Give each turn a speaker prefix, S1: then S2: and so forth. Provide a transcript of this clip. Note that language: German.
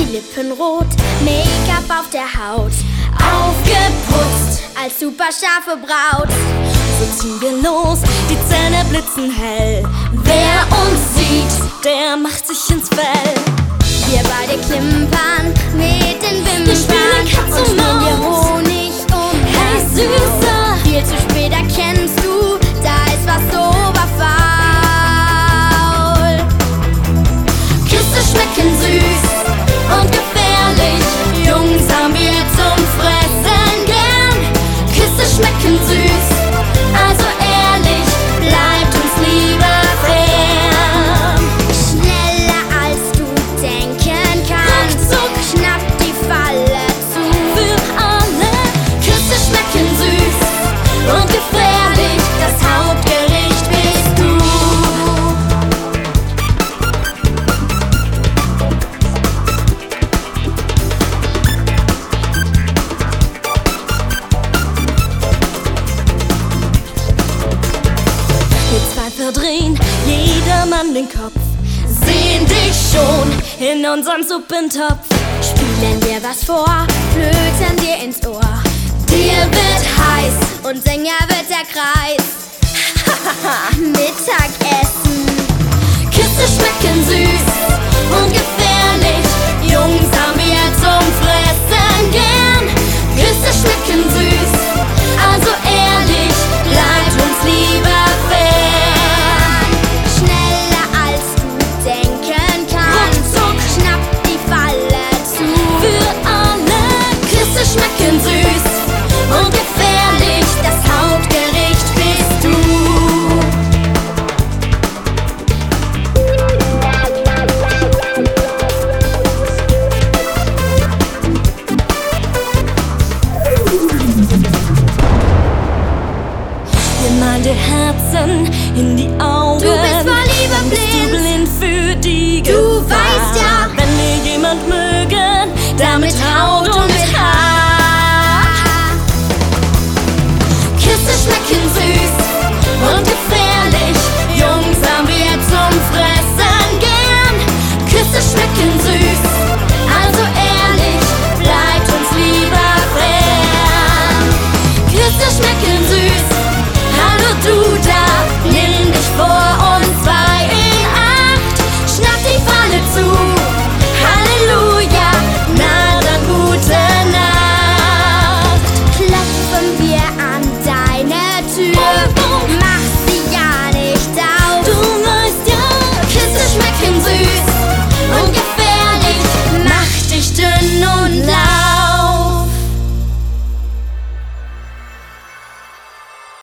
S1: die Lippen rot, Make-up auf der Haut, aufgeputzt als super scharfe Braut.
S2: So ziehen wir los, die Zähne blitzen hell. Wer uns sieht, der macht sich ins Fell.
S1: Wir beide klimpern mit den Wimpern.
S2: Wir spielen Katz und
S1: spielen dir
S2: Maus.
S1: Honig um
S2: Hey
S1: das
S2: Süßer,
S1: Maul. Viel zu spät erkennst du, da ist was oberfaul.
S2: Küsse schmecken süß und gefährlich. Jungs haben wir zum Fressen gern. Küsse schmecken süß, also ehrlich, bleibt uns lieber fern.
S1: Schneller als du denken kannst,
S2: Ruckzuck.
S1: schnapp die Falle zu.
S2: Für alle Küsse schmecken süß und gefährlich. Das Hauptgericht bist du. Wir zwei verdrehen jedermann den Kopf, sehen dich schon in unserem Suppentopf.
S1: Spielen dir was vor, flöten dir ins Ohr.
S2: Dir wird heiß,
S1: Und Sänger wird der Kreis. Mittagessen.
S2: Küsse schmecken süß und gefährlich. Jungs haben wir zum Fressen gern. Küsse schmecken süß, also ehrlich, bleibt uns lieber fern.
S1: Schneller als du denken kannst,
S2: Ruckzuck.
S1: schnapp die Falle zu.
S2: Für alle Küsse schmecken süß und gefährlich. Das Hauptgericht bist du. Wir malen dir Herzen in die